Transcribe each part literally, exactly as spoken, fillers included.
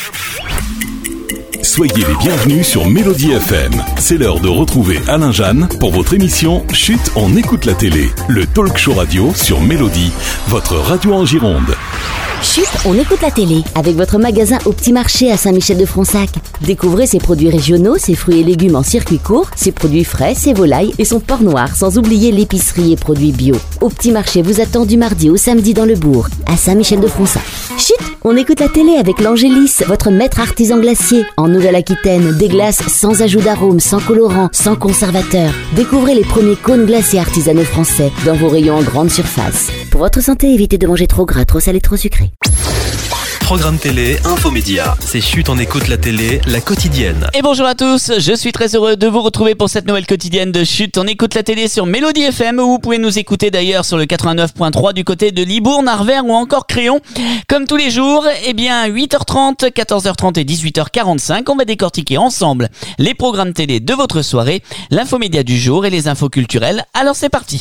Soyez les bienvenus sur Mélodie F M. C'est l'heure de retrouver Alain Jeanne pour votre émission Chut, on écoute la télé. Le talk show radio sur Mélodie, votre radio en Gironde. Chut, on écoute la télé avec votre magasin au Petit Marché à Saint-Michel-de-Fronsac. Découvrez ses produits régionaux, ses fruits et légumes en circuit court, ses produits frais, ses volailles et son porc noir, sans oublier l'épicerie et produits bio. Au Petit Marché vous attend du mardi au samedi dans le bourg, à Saint-Michel-de-Fronsac. Chut, on écoute la télé avec l'Angélis, votre maître artisan glacier. En Nouvelle-Aquitaine, des glaces sans ajout d'arôme, sans colorant, sans conservateur. Découvrez les premiers cônes glacés artisanaux français dans vos rayons en grande surface. Pour votre santé, évitez de manger trop gras, trop salé, trop sucré. Programme télé, infomédia. C'est Chut, on écoute la télé, la quotidienne. Et bonjour à tous, je suis très heureux de vous retrouver pour cette nouvelle quotidienne de Chut, on écoute la télé sur Mélodie F M, où vous pouvez nous écouter d'ailleurs sur le quatre-vingt-neuf point trois du côté de Libourne, Arvers ou encore Créon. Comme tous les jours, eh bien huit heures trente, quatorze heures trente et dix-huit heures quarante-cinq, on va décortiquer ensemble les programmes télé de votre soirée, l'infomédia du jour et les infos culturelles. Alors c'est parti.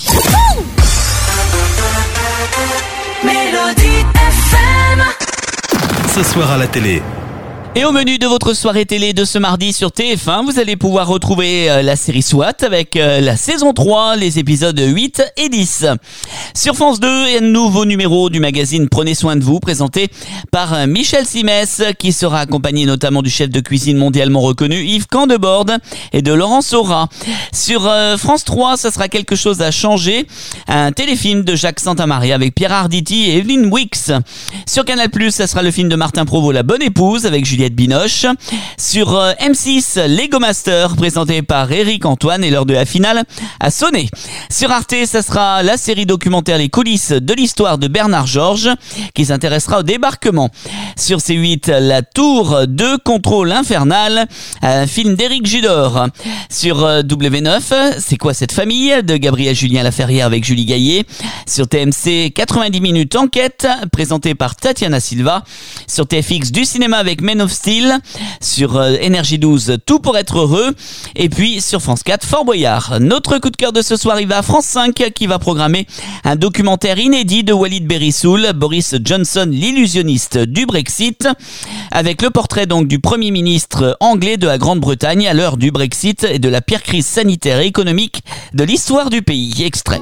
Mélodie F M. Ce soir à la télé. Et au menu de votre soirée télé de ce mardi sur T F un, vous allez pouvoir retrouver euh, la série SWAT avec euh, la saison trois, les épisodes huit et dix. Sur France deux, un nouveau numéro du magazine Prenez soin de vous, présenté par euh, Michel Simès, qui sera accompagné notamment du chef de cuisine mondialement reconnu Yves Candeborde et de Laurent Sora. Sur euh, France trois, ça sera quelque chose à changer, un téléfilm de Jacques Santamaria avec Pierre Arditi et Evelyne Wix. Sur Canal plus, ça sera le film de Martin Provost, La Bonne Épouse, avec Juliette Binoche. Sur euh, M six, Lego Master, présenté par Eric Antoine, et l'heure de la finale a sonné. Sur Arte, ça sera la série documentaire Les coulisses de l'histoire de Bernard Georges, qui s'intéressera au débarquement. Sur C huit, La Tour de Contrôle Infernal, un film d'Éric Judor. Sur euh, W neuf, C'est quoi cette famille, de Gabriel Julien Laferrière avec Julie Gaillet. Sur T M C, quatre-vingt-dix minutes enquête, présenté par Tatiana Silva. Sur T F X, du cinéma avec Men of Steel. Sur euh, Énergie douze, Tout pour être heureux. Et puis sur France quatre, Fort Boyard. Notre coup de cœur de ce soir, il va à France cinq, qui va programmer un documentaire inédit de Walid Berissoul, Boris Johnson, l'illusionniste du Brexit, avec le portrait donc du Premier ministre anglais de la Grande-Bretagne à l'heure du Brexit et de la pire crise sanitaire et économique de l'histoire du pays. Extrait.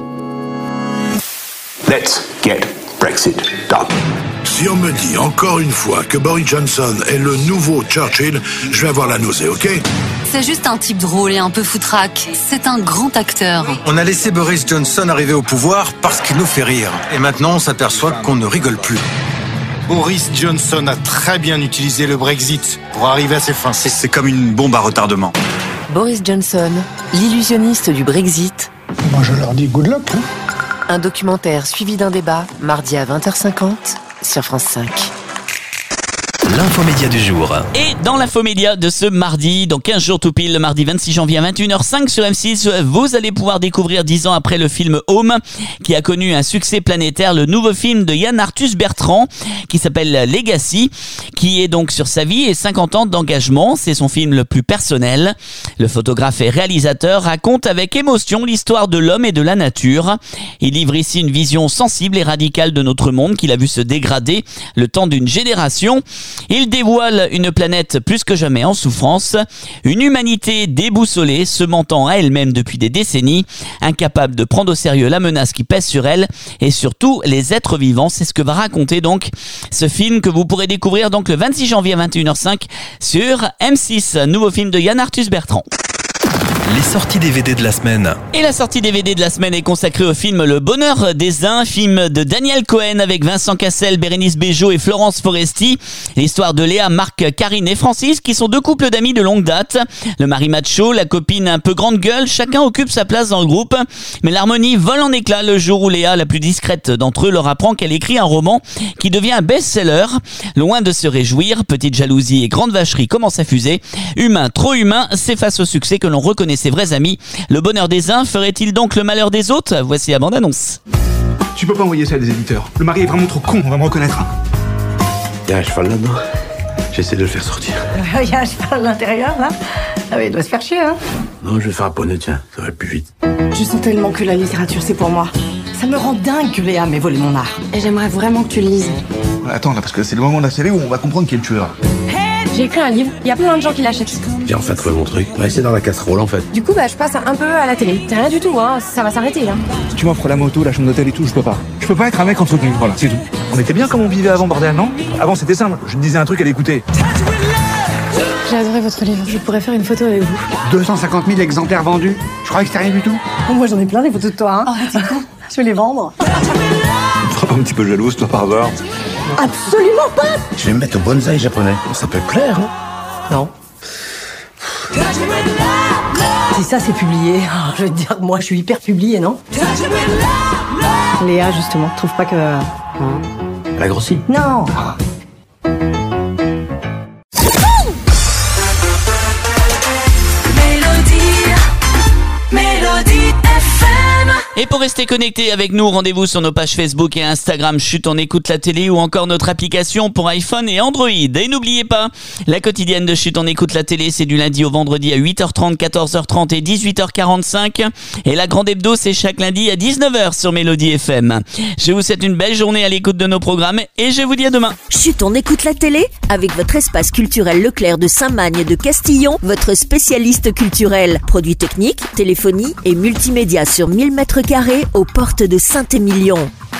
Let's get Brexit done. Si on me dit encore une fois que Boris Johnson est le nouveau Churchill, je vais avoir la nausée, ok ? C'est juste un type drôle et un peu foutraque. C'est un grand acteur. On a laissé Boris Johnson arriver au pouvoir parce qu'il nous fait rire. Et maintenant, on s'aperçoit qu'on ne rigole plus. Boris Johnson a très bien utilisé le Brexit pour arriver à ses fins. C'est, c'est comme une bombe à retardement. Boris Johnson, l'illusionniste du Brexit. Moi, je leur dis good luck, hein ? Un documentaire suivi d'un débat, mardi à vingt heures cinquante sur France cinq. L'infomédia du jour. Et dans l'infomédia de ce mardi, dans quinze jours tout pile, le mardi vingt-six janvier à vingt et une heures cinq sur M six, vous allez pouvoir découvrir dix ans après le film Home, qui a connu un succès planétaire, le nouveau film de Yann Arthus Bertrand, qui s'appelle Legacy, qui est donc sur sa vie et cinquante ans d'engagement. C'est son film le plus personnel. Le photographe et réalisateur raconte avec émotion l'histoire de l'homme et de la nature. Il livre ici une vision sensible et radicale de notre monde qu'il a vu se dégrader le temps d'une génération. Il dévoile une planète plus que jamais en souffrance, une humanité déboussolée, se mentant à elle-même depuis des décennies, incapable de prendre au sérieux la menace qui pèse sur elle et surtout les êtres vivants. C'est ce que va raconter donc ce film que vous pourrez découvrir donc le vingt-six janvier à vingt et une heures cinq sur M six, nouveau film de Yann Arthus Bertrand. Les sorties D V D de la semaine. Et la sortie D V D de la semaine est consacrée au film Le Bonheur des uns, film de Daniel Cohen avec Vincent Cassel, Bérénice Bejo et Florence Foresti. L'histoire de Léa, Marc, Karine et Francis, qui sont deux couples d'amis de longue date. Le mari macho, la copine un peu grande gueule, chacun occupe sa place dans le groupe. Mais l'harmonie vole en éclats le jour où Léa, la plus discrète d'entre eux, leur apprend qu'elle écrit un roman qui devient un best-seller. Loin de se réjouir, petite jalousie et grande vacherie commencent à fuser. Humain, trop humain, c'est face au succès que l'on reconnaît ses vrais amis. Le bonheur des uns ferait-il donc le malheur des autres ? Voici la bande-annonce. Tu peux pas envoyer ça à des éditeurs. Le mari est vraiment trop con, on va me reconnaître. Il y a un cheval là-dedans. J'essaie de le faire sortir. Il y a un cheval à l'intérieur, là. Ah oui, il doit se faire chier, hein. Non, je vais faire un poney, tiens, ça va plus vite. Je sens tellement que la littérature, c'est pour moi. Ça me rend dingue que Léa m'ait volé mon art. Et j'aimerais vraiment que tu le lises. Attends, là, parce que c'est le moment de la série où on va comprendre qui est le tueur. J'ai écrit un livre, il y a plein de gens qui l'achètent. J'ai enfin trouvé mon truc. Ouais, c'est dans la casserole en fait. Du coup, bah, je passe un peu à la télé. C'est rien du tout, hein. Ça va s'arrêter, hein. Si tu m'offres la moto, la chambre d'hôtel et tout, je peux pas. Je peux pas être un mec entretenu, voilà, c'est tout. On était bien comme on vivait avant, bordel, non? Avant, c'était simple. Je te disais un truc, elle écoutait. J'ai adoré votre livre. Je pourrais faire une photo avec vous. deux cent cinquante mille exemplaires vendus. Je croyais que c'était rien du tout. Oh, moi, j'en ai plein des photos de toi, hein. Oh, t'es cool. Je vais les vendre. Un petit peu jalouse, toi, par hasard. Absolument pas. Je vais me mettre au bonsaï japonais. Ça peut plaire, hein? Non. Si ça c'est publié, oh, je vais te dire que moi je suis hyper publiée, non? Léa, justement, trouve pas que... Hein? Elle a grossi. Non. Et pour rester connecté avec nous, rendez-vous sur nos pages Facebook et Instagram Chut, on écoute la télé ou encore notre application pour iPhone et Android. Et n'oubliez pas, la quotidienne de Chut, on écoute la télé, c'est du lundi au vendredi à huit heures trente, quatorze heures trente et dix-huit heures quarante-cinq. Et la grande hebdo, c'est chaque lundi à dix-neuf heures sur Mélodie F M. Je vous souhaite une belle journée à l'écoute de nos programmes et je vous dis à demain. Chut, on écoute la télé avec votre espace culturel Leclerc de Saint-Magne de Castillon, votre spécialiste culturel. Produits techniques, téléphonie et multimédia sur mille mètres carrés aux portes de Saint-Émilion.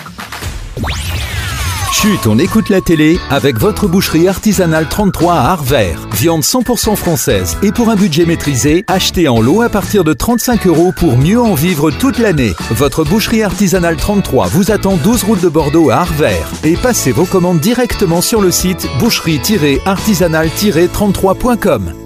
Chut, on écoute la télé avec votre boucherie artisanale trente-trois à Arvert. Viande cent pour cent française et pour un budget maîtrisé, achetez en lot à partir de trente-cinq euros pour mieux en vivre toute l'année. Votre boucherie artisanale trente-trois vous attend douze route de Bordeaux à Arvert. Et passez vos commandes directement sur le site boucherie artisanale trente-trois point com.